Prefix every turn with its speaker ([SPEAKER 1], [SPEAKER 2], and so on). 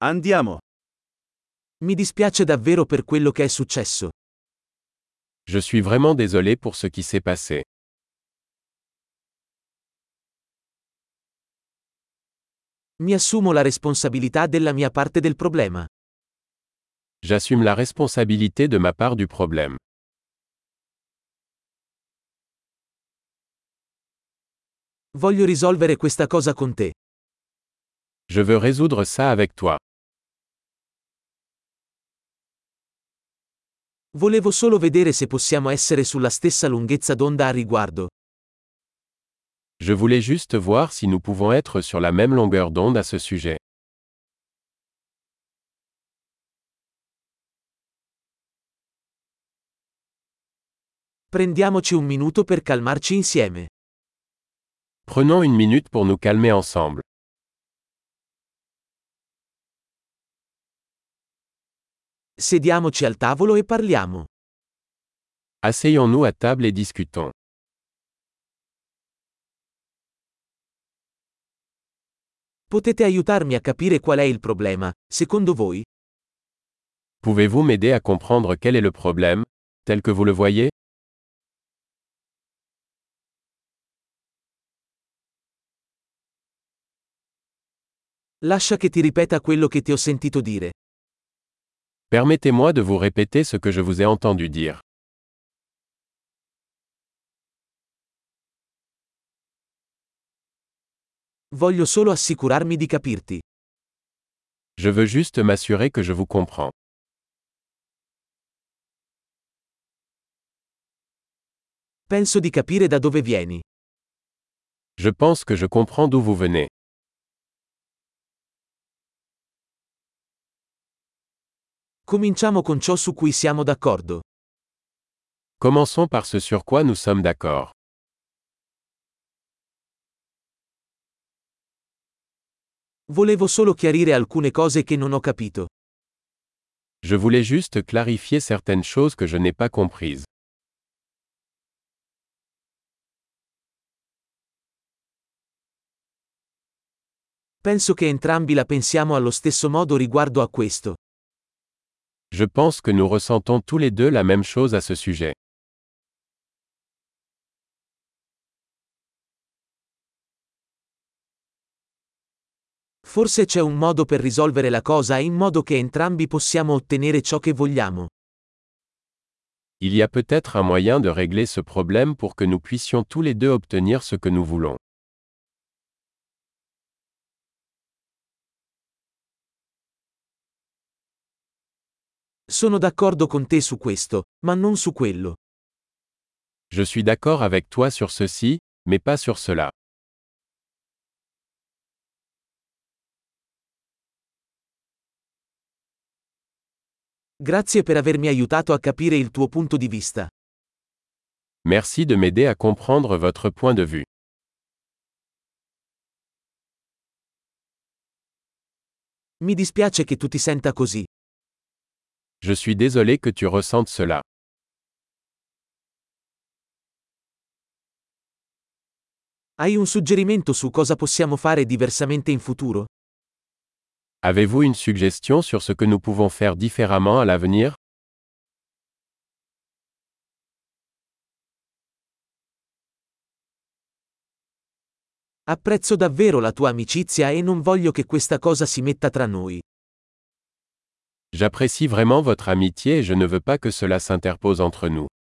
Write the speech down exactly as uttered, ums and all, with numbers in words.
[SPEAKER 1] Andiamo.
[SPEAKER 2] Mi dispiace davvero per quello che è successo.
[SPEAKER 3] Je suis vraiment désolé pour ce qui s'est passé.
[SPEAKER 2] Mi assumo la responsabilità della mia parte del problema.
[SPEAKER 3] J'assume la responsabilité de ma part du problème.
[SPEAKER 2] Voglio risolvere questa cosa con te.
[SPEAKER 3] Je veux résoudre ça avec toi.
[SPEAKER 2] Volevo solo vedere se possiamo essere sulla stessa lunghezza d'onda a riguardo.
[SPEAKER 3] Je voulais juste voir si nous pouvons être sur la même longueur d'onde à ce sujet.
[SPEAKER 2] Prendiamoci un minuto per calmarci insieme.
[SPEAKER 3] Prenons une minute pour nous calmer ensemble.
[SPEAKER 2] Sediamoci al tavolo e parliamo.
[SPEAKER 3] Asseyons-nous à table et discutons.
[SPEAKER 2] Potete aiutarmi a capire qual è il problema, secondo voi?
[SPEAKER 3] Pouvez-vous m'aider à comprendre quel est le problème, tel que vous le voyez?
[SPEAKER 2] Lascia che ti ripeta quello che ti ho sentito dire.
[SPEAKER 3] Permettez-moi de vous répéter ce que je vous ai entendu dire.
[SPEAKER 2] Voglio solo assicurarmi di capirti.
[SPEAKER 3] Je veux juste m'assurer que je vous comprends.
[SPEAKER 2] Penso di capire da dove vieni.
[SPEAKER 3] Je pense que je comprends d'où vous venez.
[SPEAKER 2] Cominciamo con ciò su cui siamo d'accordo.
[SPEAKER 3] Commençons par ce sur quoi nous sommes d'accord.
[SPEAKER 2] Volevo solo chiarire alcune cose che non ho capito.
[SPEAKER 3] Je voulais juste clarifier certaines choses que je n'ai pas comprises.
[SPEAKER 2] Penso che entrambi la pensiamo allo stesso modo riguardo a questo.
[SPEAKER 3] Je pense que nous ressentons tous les deux la même chose à ce sujet.
[SPEAKER 2] Forse c'è un modo per risolvere la cosa in modo che entrambi possiamo ottenere ciò che vogliamo.
[SPEAKER 3] Il y a peut-être un moyen de régler ce problème pour que nous puissions tous les deux obtenir ce que nous voulons.
[SPEAKER 2] Sono d'accordo con te su questo, ma non su quello.
[SPEAKER 3] Je suis d'accord avec toi sur ceci, mais pas sur cela.
[SPEAKER 2] Grazie per avermi aiutato a capire il tuo punto di vista.
[SPEAKER 3] Merci de m'aider à comprendre votre point de vue.
[SPEAKER 2] Mi dispiace che tu ti senta così.
[SPEAKER 3] Je suis désolé que tu ressentes cela.
[SPEAKER 2] Hai un suggerimento su cosa possiamo fare diversamente in futuro?
[SPEAKER 3] Avez-vous une suggestion sur ce que nous pouvons faire différemment à l'avenir?
[SPEAKER 2] Apprezzo davvero la tua amicizia e non voglio che questa cosa si metta tra noi.
[SPEAKER 3] J'apprécie vraiment votre amitié et je ne veux pas que cela s'interpose entre nous.